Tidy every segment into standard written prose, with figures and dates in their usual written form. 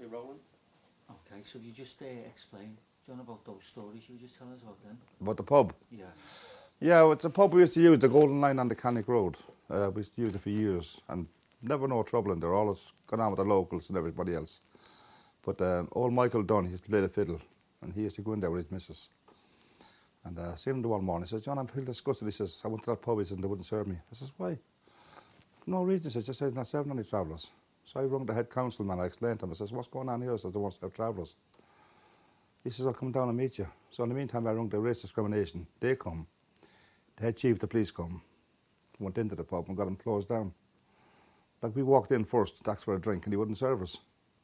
be rolling. Okay, so if you just explain, John, about those stories you were just telling us about them. About the pub? Yeah. Yeah, well, it's a pub we used to use, the Golden Line on the Cannock Road. We used to use it for years and never no trouble in there. Always got on with the locals and everybody else. But old Michael Dunn, he used to play the fiddle and he used to go in there with his missus. And I seen him the one morning. He says, John, I'm feeling disgusted. He says, I went to that pub, he said, and they wouldn't serve me. I says, why? No reason. He says, just said, not serving any travellers. So I rung the head councilman, I explained to him. I says, what's going on here? He says, they won't serve travellers. He says, I'll come down and meet you. So in the meantime, I rung the race discrimination. They come. The head chief, the police come. Went into the pub and got him closed down. Like, we walked in first, asked for a drink, and he wouldn't serve us.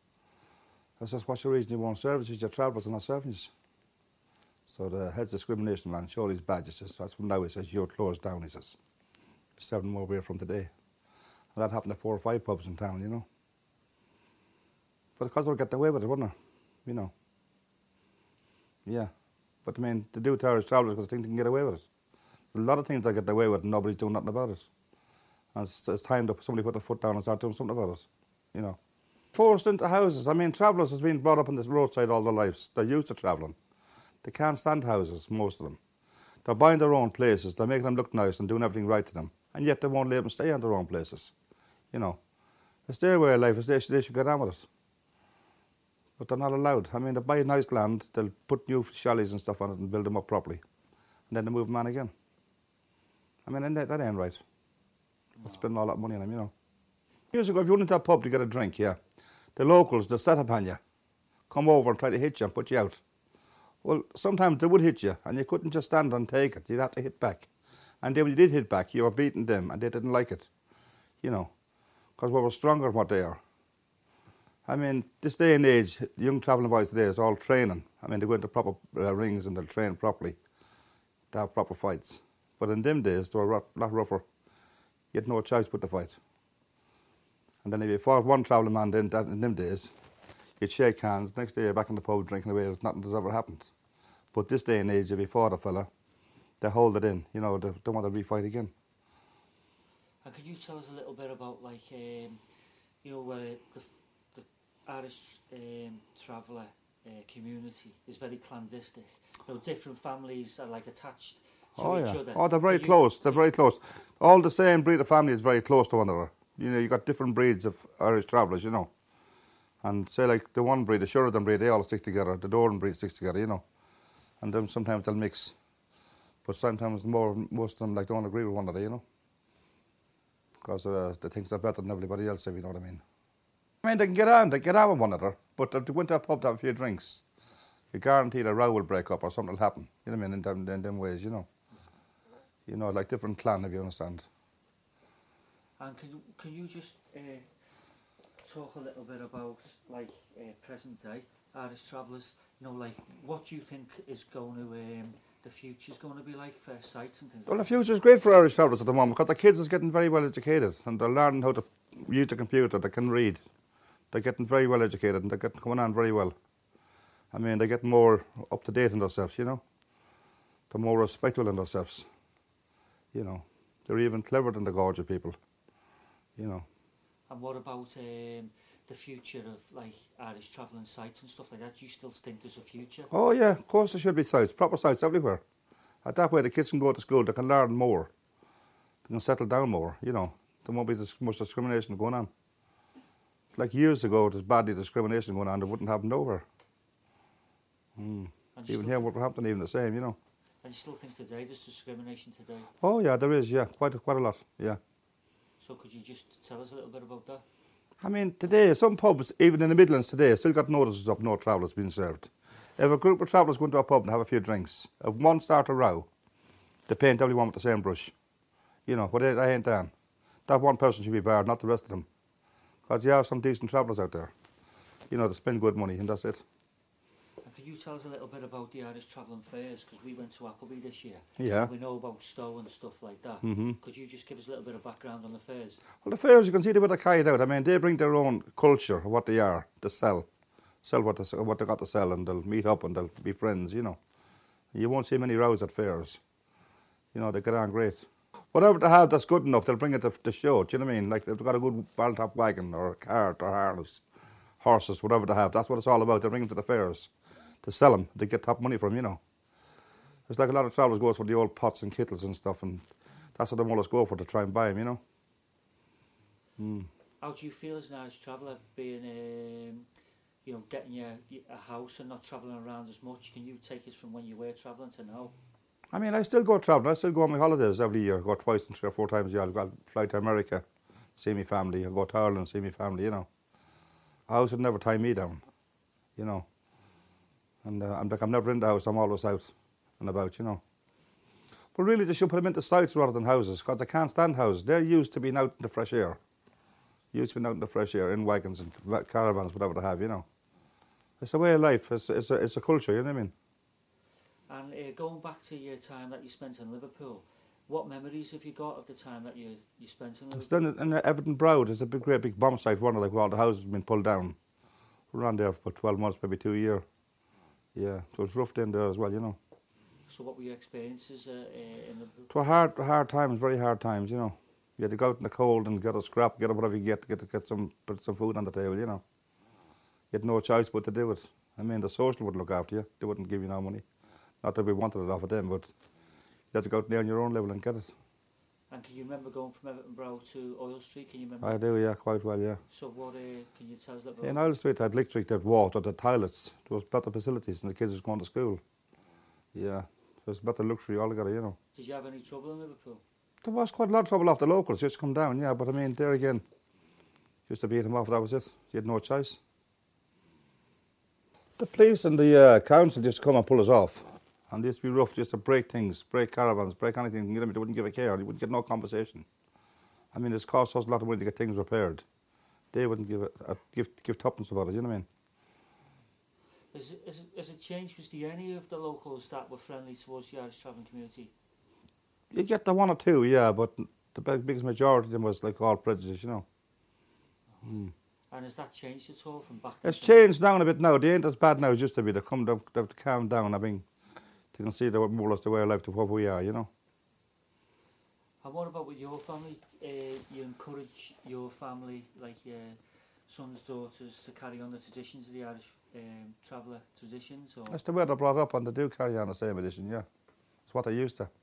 I says, what's the reason you won't serve us? He says, your travellers are not serving us. So the head discrimination man showed his badge. He says, that's from now, he says, you're closed down, he says. 7 more away from today. And that happened to 4 or 5 pubs in town, you know. But because they were getting away with it, wasn't it? You know. Yeah. But I mean, they do to Irish travellers because they think they can get away with it. There's a lot of things they get away with and nobody's doing nothing about it. And it's time that somebody put their foot down and start doing something about it, you know. Forced into houses. I mean, travellers has been brought up on this roadside all their lives. They're used to travelling. They can't stand houses, most of them. They're buying their own places. They're making them look nice and doing everything right to them. And yet they won't let them stay on their own places. You know. It's their way of life. They should get on with it. But they're not allowed. I mean, they buy nice land, they'll put new chalets and stuff on it and build them up properly. And then they move them on again. I mean, that ain't right. They're spending all that money on them, you know. Years ago, if you went into a pub to get a drink, yeah, the locals, they'll set up on you, come over and try to hit you and put you out. Well, sometimes they would hit you, and you couldn't just stand and take it. You'd have to hit back. And then when you did hit back, you were beating them, and they didn't like it, you know, because we were stronger than what they are. I mean, this day and age, young travelling boys today is all training. I mean, they go into proper rings and they'll train properly to have proper fights. But in them days, they were a lot rougher. You had no choice but to fight. And then if you fought one travelling man then, in them days, you'd shake hands. Next day, you're back in the pub drinking away as nothing has ever happened. But this day and age, if you fought a fella, they hold it in. You know, they don't want to refight again. And could you tell us a little bit about, like, you know, the Irish traveller community is very clandestine. You know, different families are like attached to each other. Oh, they're very close. They're very close. All the same breed of family is very close to one another. You know, you got different breeds of Irish travellers, you know. And say like the one breed, the Sheridan breed, they all stick together. The Doran breed sticks together, you know. And then sometimes they'll mix. But sometimes most of them like don't agree with one another, you know. Because they think they're better than everybody else, if you know what I mean. I mean, they get on with one another, but if they went to a pub to have a few drinks, you're guaranteed a row will break up or something will happen, you know what I mean, in them ways, you know. You know, like different clan, if you understand. And can you just talk a little bit about, like, present day Irish travellers, you know, like, what do you think is going to, the future's going to be like for sites and things? Well, the future's great for Irish travellers at the moment, because the kids is getting very well educated, and they're learning how to use the computer, they can read. They're getting very well educated and they're coming on very well. I mean, they're getting more up to date in themselves, you know. They're more respectful in themselves, you know. They're even cleverer than the Gorgia people, you know. And what about the future of, like, Irish travelling sites and stuff like that? Do you still think there's a future? Oh yeah, of course there should be sites, proper sites everywhere. At that way the kids can go to school, they can learn more. They can settle down more, you know. There won't be this much discrimination going on. Like years ago, there's badly discrimination going on, they wouldn't have nowhere. Even here, Wolverhampton, even the same, you know. And you still think today there's discrimination today? Oh yeah, there is, yeah, quite a lot, yeah. So could you just tell us a little bit about that? I mean, today, some pubs, even in the Midlands today, still got notices up, no travellers being served. If a group of travellers go into a pub and have a few drinks, if one start a row, they paint everyone with the same brush. You know, but they ain't done. That one person should be barred, not the rest of them. Because you have some decent travellers out there. You know, they spend good money, and that's it. And could you tell us a little bit about the Irish travelling fairs? Because we went to Appleby this year. Yeah. We know about Stowe and stuff like that. Could you just give us a little bit of background on the fairs? Well, the fairs, you can see the way they're carried out. I mean, they bring their own culture, what they are, to sell. Sell what they got to sell, and they'll meet up and they'll be friends, you know. You won't see many rows at fairs. You know, they get on great. Whatever they have that's good enough, they'll bring it to show, do you know what I mean? Like, if they've got a good barrel-top wagon or a cart or horses, whatever they have. That's what it's all about. They bring them to the fairs to sell them. They get top money from them, you know. It's like a lot of travellers go for the old pots and kettles and stuff, and that's what they always go for, to try and buy them, you know. How do you feel as an Irish traveller, being, you know, getting a house and not travelling around as much? Can you take us from when you were travelling to now? I mean, I still go travelling. I still go on my holidays every year. I go twice and 3 or 4 times a year. I'll fly to America, see my family. I'll go to Ireland, see my family, you know. A house would never tie me down, you know. And I'm never in the house. I'm always out and about, you know. But really, they should put them into sites rather than houses, because they can't stand houses. They're used to being out in the fresh air. Used to being out in the fresh air, in wagons and caravans, whatever they have, you know. It's a way of life. It's a culture, you know what I mean? And going back to your time that you spent in Liverpool, what memories have you got of the time that you spent in Liverpool? It's done in Everton Broad. It's a great big bomb site, one like where all the houses have been pulled down. We were on there for 12 months, maybe 2 years. Yeah, so it was rough in there as well, you know. So what were your experiences in Liverpool? It were hard times, very hard times, you know. You had to go out in the cold and get a scrap, get whatever you get put some food on the table, you know. You had no choice but to do it. I mean, the social wouldn't look after you. They wouldn't give you no money. Not that we wanted it off of them, but you had to go out there on your own level and get it. And can you remember going from Everton Brow to Oil Street? Can you remember? I do, yeah, quite well, yeah. So what can you tell us a little bit? In Oil Street, they had electric, they had water, they had toilets. There was better facilities, and the kids was going to school. Yeah, it was better luxury altogether, you know. Did you have any trouble in Liverpool? There was quite a lot of trouble off the locals, just come down, yeah, but I mean, there again, just to beat them off, that was it. You had no choice. The police and the council just come and pull us off. And they used to be rough, just to break things, break caravans, break anything. They wouldn't give a care, they wouldn't get no compensation. I mean, it's cost us a lot of money to get things repaired. They wouldn't give tuppence about it, you know what I mean? Has it changed? Was there any of the locals that were friendly towards the Irish travelling community? You get the 1 or 2, yeah, but the biggest majority of them was like all prejudice, you know. And has that changed at all from back? It's changed down a bit now. They ain't as bad now as used to be. They come down, they have to calm down. I mean, they can see that more or less the way of life to what we are, you know. And what about with your family? You encourage your family, like your sons, daughters, to carry on the traditions of the Irish traveller traditions? Or? That's the way they're brought up, and they do carry on the same tradition, yeah. It's what they used to.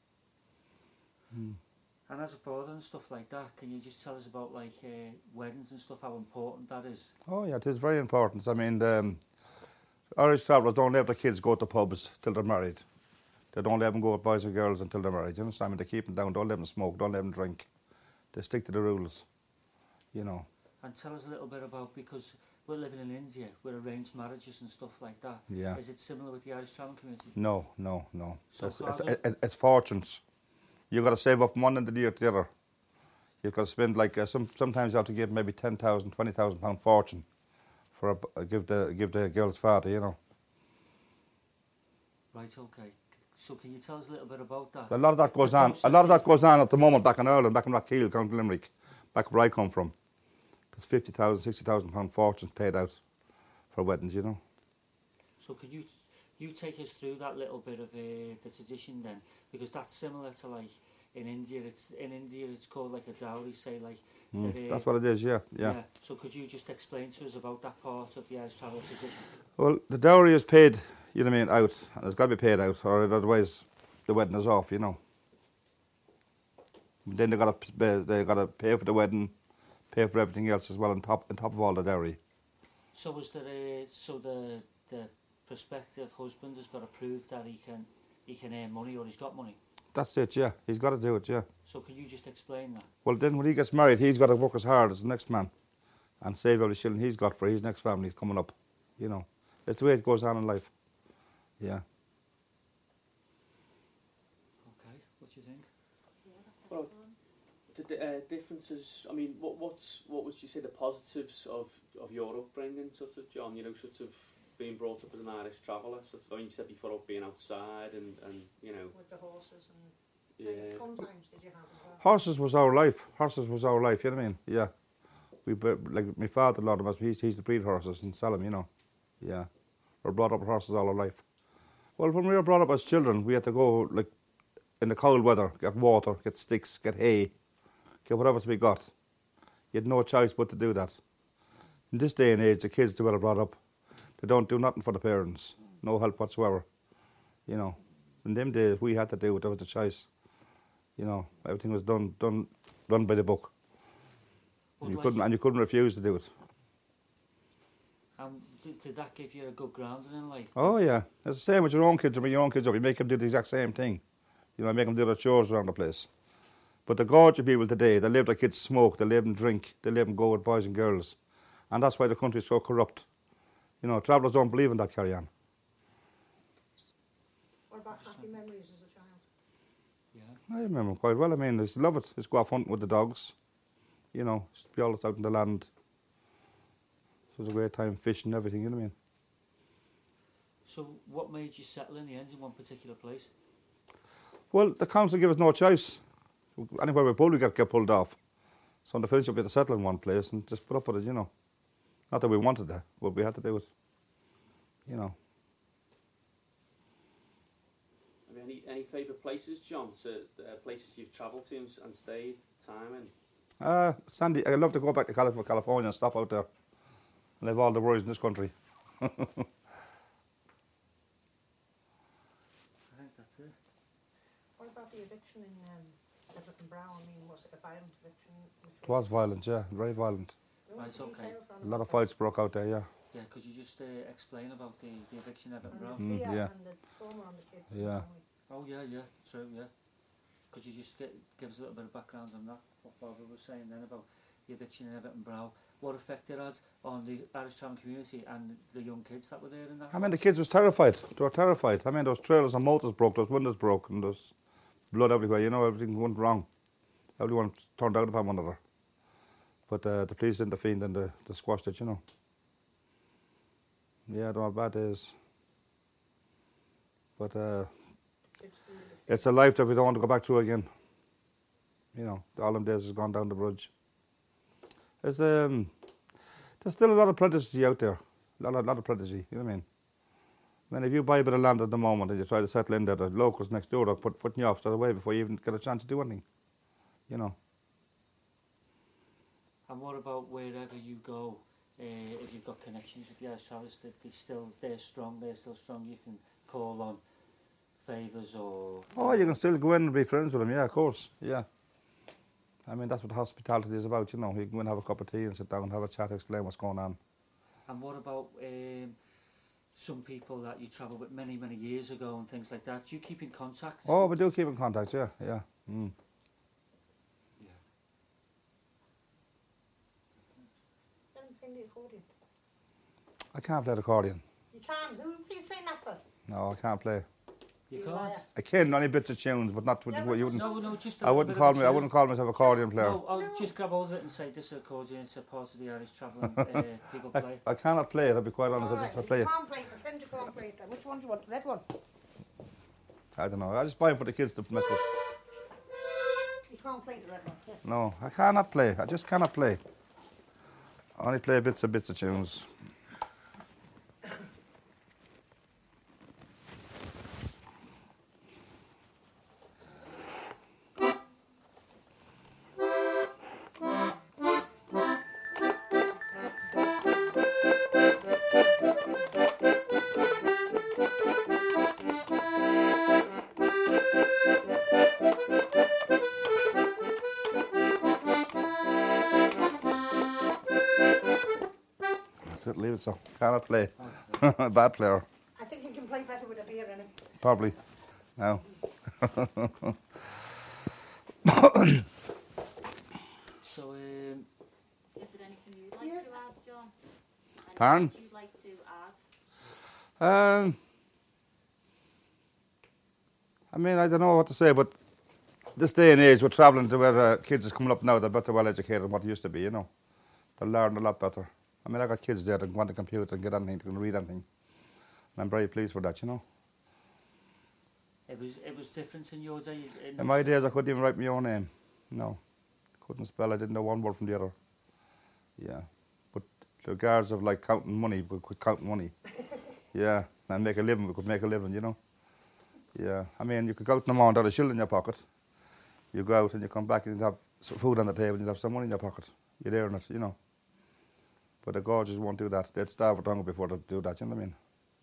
And as a father and stuff like that, can you just tell us about like weddings and stuff, how important that is? Oh yeah, it is very important. I mean, Irish travellers don't let their kids go to pubs till they're married. They don't let them go with boys and girls until they're married. You understand? I mean, they keep them down, don't let them smoke, don't let them drink. They stick to the rules, you know. And tell us a little bit about, because we're living in India, with arranged marriages and stuff like that. Yeah. Is it similar with the Irish travelling community? No. So It's fortunes. You've got to save up from one end of the year to the other. You've got to spend like sometimes you have to give maybe £10,000, £20,000 fortune for give the girl's father, you know. Right. Okay. So can you tell us a little bit about that? A lot of that goes on. A lot of that goes on at the moment back in Ireland, back in Rathkeil, County Limerick, back where I come from. There's £50,000, £60,000 fortunes paid out for weddings, you know. So could you take us through that little bit of the tradition then, because that's similar to like in India. It's called like a dowry, say like. That's what it is, yeah. So could you just explain to us about that part of the Irish travel tradition? Well, the dowry is paid, you know what I mean, out, and it's got to be paid out, or otherwise the wedding is off, you know. Then they got to pay for the wedding, pay for everything else as well on top of all the dowry. So was there the prospective husband has got to prove that he can earn money, or he's got money? That's it, yeah. He's got to do it, yeah. So can you just explain that? Well, then when he gets married, he's got to work as hard as the next man and save every shilling he's got for his next family coming up, you know. It's the way it goes on in life, yeah. Okay, what do you think? Yeah, that's excellent. The differences, I mean, what would you say the positives of your upbringing, sort of, John, you know, sort of being brought up as an Irish traveller, sort of, I mean, you said before about being outside and you know. With the horses and Yeah. fun times did you have as well? Horses was our life. Horses was our life, you know what I mean? Yeah. Like my father, a lot of us, he used to breed horses and sell them, you know. Yeah. We're brought up with horses all our life. Well, when we were brought up as children, we had to go, like, in the cold weather, get water, get sticks, get hay, get whatever we got. You had no choice but to do that. In this day and age, the kids are well brought up. They don't do nothing for the parents. No help whatsoever. You know, in them days, we had to do it. That was the choice. You know, everything was done by the book. But And you couldn't refuse to do it. Did that give you a good grounding in life? Oh yeah, it's the same with your own kids. You bring your own kids up, you make them do the exact same thing. You know, make them do their chores around the place. But the gorgeous people today, they live their kids smoke, they live and drink, they live and go with boys and girls, and that's why the country's so corrupt. You know, travellers don't believe in that carry on. What about happy memories as a child? Yeah. I remember quite well. I mean, I used to love it. Just go off hunting with the dogs. You know, just be always out in the land. It was a great time fishing and everything, you know what I mean? So what made you settle in the end in one particular place? Well, the council gave us no choice. Anywhere we pulled, we get pulled off. So in the finish, we had to settle in one place and just put up with it, you know. Not that we wanted that, but we had to do it, you know. Have you any favourite places, John, places you've travelled to and stayed time in? Sandy, I'd love to go back to California and stop out there and live all the worries in this country. I think that's it. What about the eviction in Everton Brow? I mean, was it a violent eviction? It was violent, yeah, very violent. Right, okay. A lot of fights broke out there, yeah. Yeah, could you just explain about the eviction at Everton Brow? And the fear yeah. and the trauma on the kids. Yeah. Oh yeah, true, yeah. Could you just give us a little bit of background on that, what Barbara was saying then about the eviction in Everton Brow, what effect it had on the Irish travelling community and the young kids that were there in that I mean, the house? kids was terrified. They were terrified. I mean, those trailers and motors broke, those windows broke, and there's blood everywhere. You know, everything went wrong. Everyone turned out upon one another. But the police intervened and they squashed it, you know. Yeah, they were bad days. But it's a life that we don't want to go back to again. You know, all them days has gone down the bridge. There's still a lot of prejudice out there. A lot of prejudice, you know what I mean? I mean, if you buy a bit of land at the moment and you try to settle in there, the locals next door are putting you off straight away before you even get a chance to do anything, you know. And what about wherever you go, if you've got connections with the Irish Travellers, they're still strong, you can call on favours or... Oh, you can still go in and be friends with them, yeah, of course, yeah. I mean, that's what hospitality is about, you know. You can go and have a cup of tea and sit down and have a chat, explain what's going on. And what about some people that you travelled with many, many years ago and things like that? Do you keep in contact? Oh, we do keep in contact, yeah. Yeah. Then play the accordion. I can't play the accordion. You can. Who are you saying that for? No, I can't play. You You can't? liar. I can, only bits of tunes, but not with Yeah, what you wouldn't. No, just a I little wouldn't bit of call a I tune. wouldn't call myself a accordion player. No, I'll No. just grab hold of it and say this accordion is a part of the Irish travelling people play. I cannot play it, I'll be quite honest, I Alright, just play you it. can't play it. Pretend you can't play it. Then. Which one do you want? The red one? I don't know, I just buy them for the kids to mess with. You can't play the red one. Yeah. No, I cannot play, I just cannot play. I only play bits of tunes. That's it, leave it so. Cannot play. Bad player, I think you can play better with a beer in it. probably. No. So, Is there anything you'd like to add, John? Anything Pardon? else you'd like to add? I mean, I don't know what to say, but this day and age, we're travelling to where kids is coming up now, they're better well educated than what they used to be, you know. They're learning a lot better. I mean, I got kids there that can go on the computer and get anything, they can read anything. And I'm very pleased for that, you know. it was different in your day? In my days, I couldn't even write my own name. No. Couldn't spell, I didn't know one word from the other. Yeah. But the regards of like counting money, we could count money. Yeah. And make a living, we could make a living, you know. Yeah. I mean, you could go out in the morning, have a shilling in your pocket. You go out and you come back and you'd have some food on the table and you'd have some money in your pocket. You'd earn it, you know. But the gorges won't do that. They'd starve of hunger before they'd do that, you know what I mean?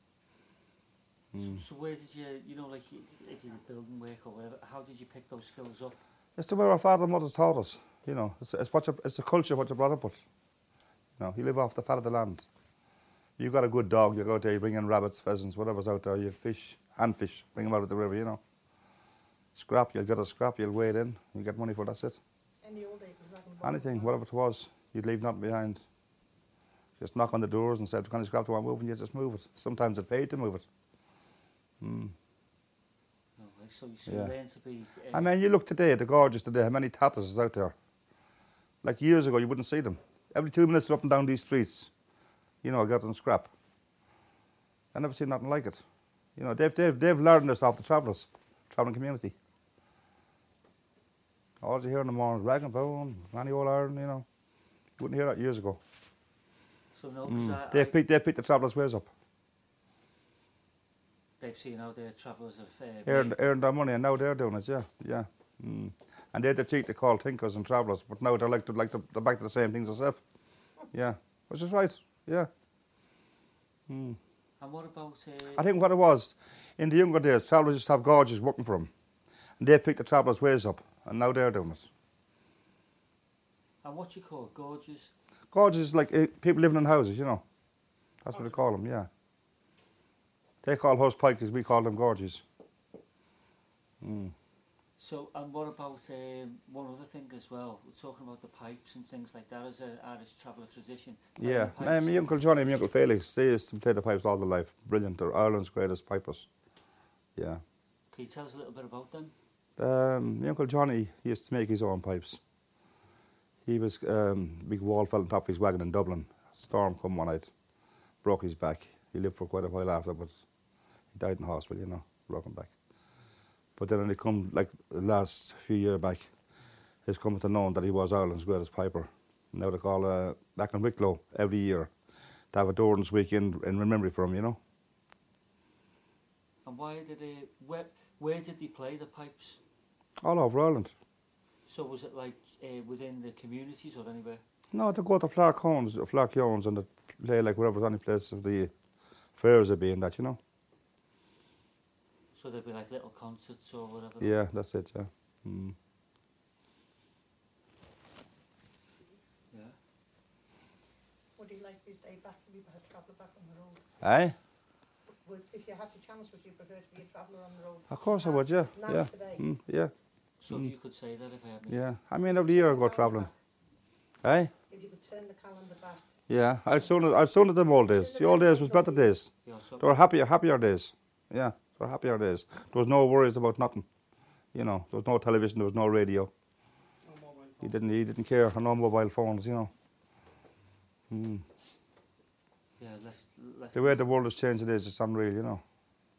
So where did you know, like if you did building work or whatever, how did you pick those skills up? It's the way our father and mothers taught us, you know. It's a culture what you're brought up with. You know, you live off the fat of the land. You got a good dog, you go out there, you bring in rabbits, pheasants, whatever's out there, you fish, hand fish, bring them out of the river, you know. Scrap, you'll get a scrap, you'll weigh it in, you get money for that's it. In the old days, was that in Anything, whatever it was, you'd leave nothing behind. Just knock on the doors and say, "Can you scrap to want moving?" You just move it. Sometimes it paid to move it. No way. So you Yeah. learn to be. I mean, you look today, the gorges today, how many tatters is out there? Like years ago, you wouldn't see them. Every 2 minutes, they're up and down these streets. You know, getting scrap. I never seen nothing like it. You know, they've learned this off the travellers, travelling community. All you hear in the morning is rag and bone, any old iron, you know. You wouldn't hear that years ago. So no, because They picked the travellers' ways up. they've seen how the travellers have Earned their money, and now they're doing it, yeah. And they're the cheat they call thinkers and travellers, but now they're they're back to the same things as if. Yeah, which is right, yeah. And what about? I think what it was, in the younger days, travellers used to have gorges working for them. And they picked the travellers' ways up, and now they're doing it. And what you call gorges? Gorges is like people living in houses, you know. That's what they call them, yeah. They call house pikers, we call them gorges. So, and what about one other thing as well? We're talking about the pipes and things like that as an Irish traveller tradition. Yeah, Pipes. my Uncle Johnny and my Uncle Felix, they used to play the pipes all their life. Brilliant, they're Ireland's greatest pipers. Yeah. Can you tell us a little bit about them? My Uncle Johnny used to make his own pipes. He was big wall fell on top of his wagon in Dublin. Storm come one night, broke his back. He lived for quite a while after, but he died in hospital, you know, broken back. But then when it come like the last few years back, it's come to known that he was Ireland's greatest piper. Now they call back in Wicklow every year to have a Dorans week in memory for him, you know. And why did where did they play the pipes? All over Ireland. So was it like within the communities or anywhere? No, they go to Flark Jones and they play like wherever any place of the fairs would be in that, you know. So there'd be like little concerts or whatever? Yeah, that's it, yeah. Yeah. Would you like this day back to be a traveller back on the road? Aye? If you had the chance, would you prefer to be a traveller on the road? Of course I would, yeah. Now Yeah. today. Yeah. So if you could say that if I had me. Yeah. I mean, every year I go travelling. Aye? If you could turn the calendar back. Yeah. I'd soon them old days. The old days was better days. Yeah, so They were happier days. Yeah. They were happier days. There was no worries about nothing. You know, there was no television, there was no radio. He didn't care. No mobile phones, you know. yeah, less The way the world is changing is just unreal, you know.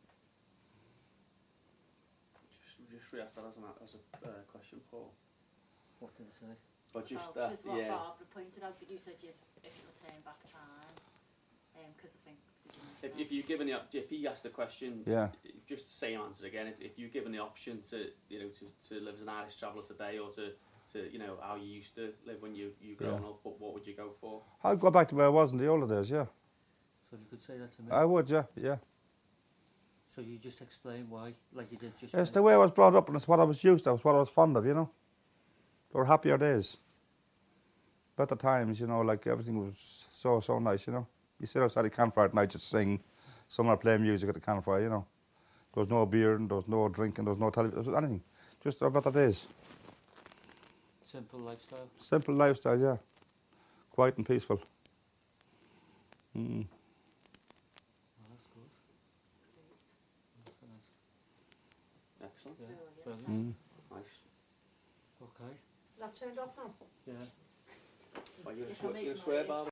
Just re-ask that as a question, Paul. What did I say? But just Because that, what yeah. Barbara pointed out, that you said if you could turn back time, because I think If you're given if he asked the question, Yeah. just the same answer again. If you're given the option to live as an Irish traveller today, or to how you used to live when you grown up, what would you go for? I'd go back to where I was in the older days, yeah. So if you could say that to me. I would, yeah, yeah. So you just explain why, like you did just. It's the way I was brought up and it's what I was used to, it's what I was fond of, you know. They were happier days. Better times, you know, like everything was so nice, you know. You sit outside the campfire at night, just sing. Someone playing music at the campfire, you know. There was no beer and there was no drinking, there was no television, there was anything. Just better days. Simple lifestyle. Simple lifestyle, yeah. Quiet and peaceful. Well, that's good. That's nice. Excellent. Yeah, brilliant. Nice. Okay. That turned off now? Yeah. Are you If I make gonna swear, noise. Barbara?